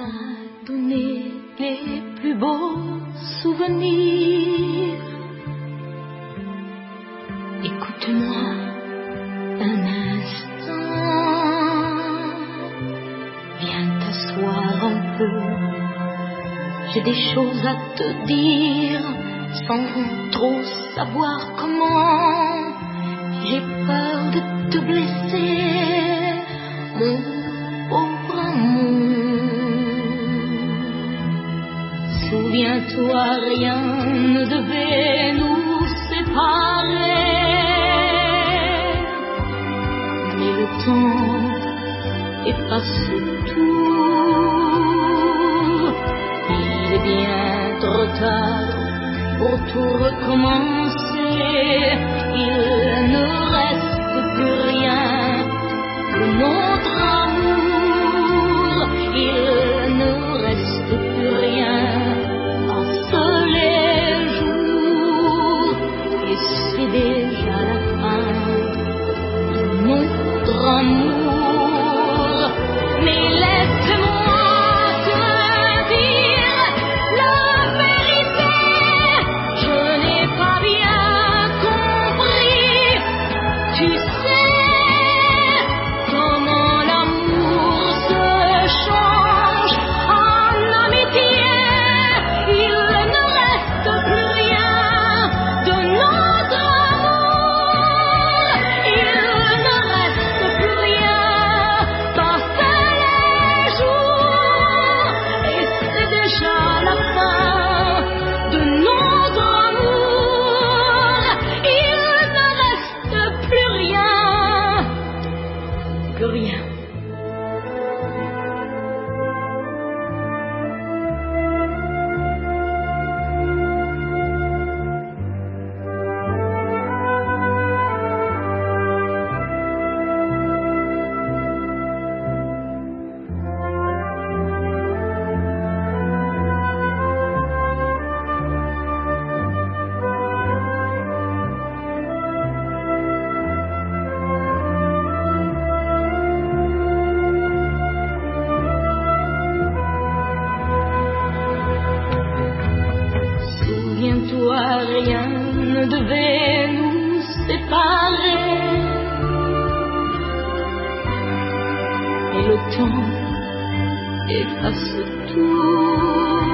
m'as donné les plus beaux souvenirs. Écoute-moi un instant, viens t'asseoir un peu. J'ai des choses à te dire sans trop savoir comment. J'ai peur de te blesser, mon pauvre amour. Souviens-toi, rien ne devait nous séparer, mais le temps efface tout. Il est bien trop tard pour tout recommencer. Il ne reste plus rien de notre amour. Il ne reste plus rien, un seul jour, et c'est déjà la fin de notre amour. Mais laisse-moi te dire la vérité, je n'ai pas bien compris. Tu sais comment l'amour se change en amitié. Il ne reste plus rien de notre amour. Il ne reste plus rien, passent les jours, et c'est déjà la fin de notre amour. Il ne reste plus rien, plus rien. Souviens-toi, rien ne devait nous séparer, et le temps efface tout.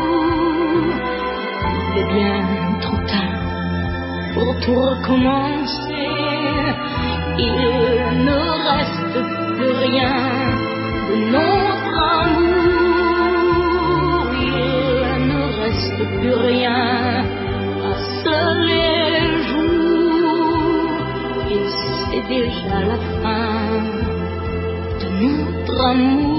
Il est bien trop tard pour tout recommencer. Il ne reste plus rien de notre amour. Il ne reste plus rien, passent les jours, et c'est déjà la fin de notre amour.